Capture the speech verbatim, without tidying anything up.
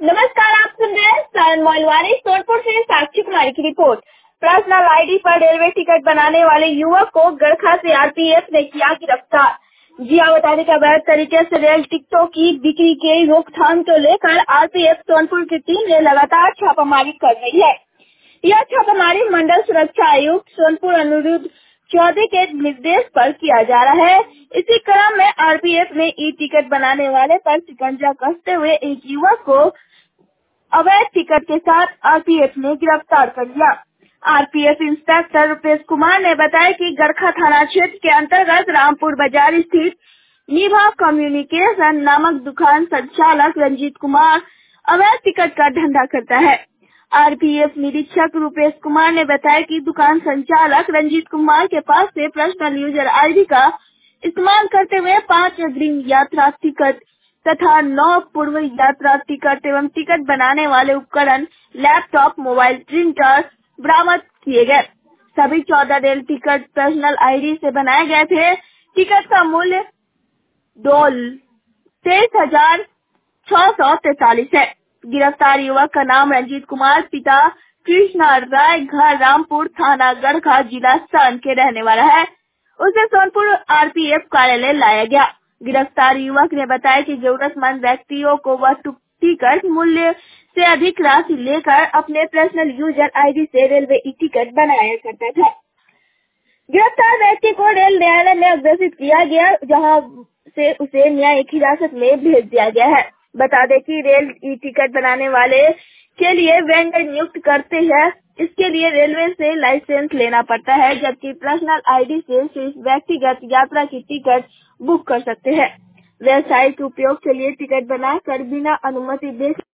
नमस्कार, आप सुन रहे हैं सायन मोइलवानी सोनपुर से साक्षी कुमारी की रिपोर्ट। पर्सनल आईडी पर रेलवे टिकट बनाने वाले युवक को गड़खा से आरपीएफ ने किया गिरफ्तार। जिया बताने के अवैध तरीके से रेल टिकटों की बिक्री के रोकथाम को लेकर आरपीएफ सोनपुर की टीम ने लगातार छापामारी कर रही है। यह छापामारी मंडल सुरक्षा आयुक्त सोनपुर अनिरुद्ध चौधरी के निर्देश पर किया जा रहा है। इसी क्रम में आरपीएफ ने ई टिकट बनाने वाले पर शिकंजा कसते हुए एक युवक को अवैध टिकट के साथ आरपीएफ ने गिरफ्तार कर लिया। आरपीएफ इंस्पेक्टर रुपेश कुमार ने बताया कि गड़खा थाना क्षेत्र के अंतर्गत रामपुर बाजार स्थित निभा कम्युनिकेशन नामक दुकान संचालक रंजीत कुमार अवैध टिकट का धंधा करता है। आरपीएफ निरीक्षक रुपेश कुमार ने बताया कि दुकान संचालक रंजीत कुमार के पास से पर्सनल यूजर आईडी का इस्तेमाल करते हुए पांच अग्रिम यात्रा टिकट तथा नौ पूर्व यात्रा टिकट एवं टिकट बनाने वाले उपकरण, लैपटॉप, मोबाइल, प्रिंटर बरामद किए गए। सभी चौदह रेल टिकट पर्सनल आईडी से बनाए गए थे। टिकट का मूल्य दो तेईस हजार छह सौ तैतालीस है। गिरफ्तार युवक का नाम रंजीत कुमार, पिता कृष्णा राय, घर रामपुर, थाना गड़खा, जिला सन के रहने वाला है। उसे सोनपुर आरपीएफ कार्यालय लाया गया। गिरफ्तार युवक ने बताया कि जरूरतमंद व्यक्तियों को वह टिकट मूल्य से अधिक राशि लेकर अपने पर्सनल यूजर आईडी से रेलवे ई टिकट बनाया करता था। गिरफ्तार व्यक्ति को रेल न्यायालय में अग्रेसित किया गया, जहां से उसे न्यायिक हिरासत में भेज दिया गया है। बता दें कि रेल ई टिकट बनाने वाले के लिए वेंडर नियुक्त करते हैं। इसके लिए रेलवे से लाइसेंस लेना पड़ता है, जबकि पर्सनल आईडी से सिर्फ व्यक्तिगत यात्रा की टिकट बुक कर सकते हैं। व्यावसायिक उपयोग के लिए टिकट बनाकर बिना अनुमति दे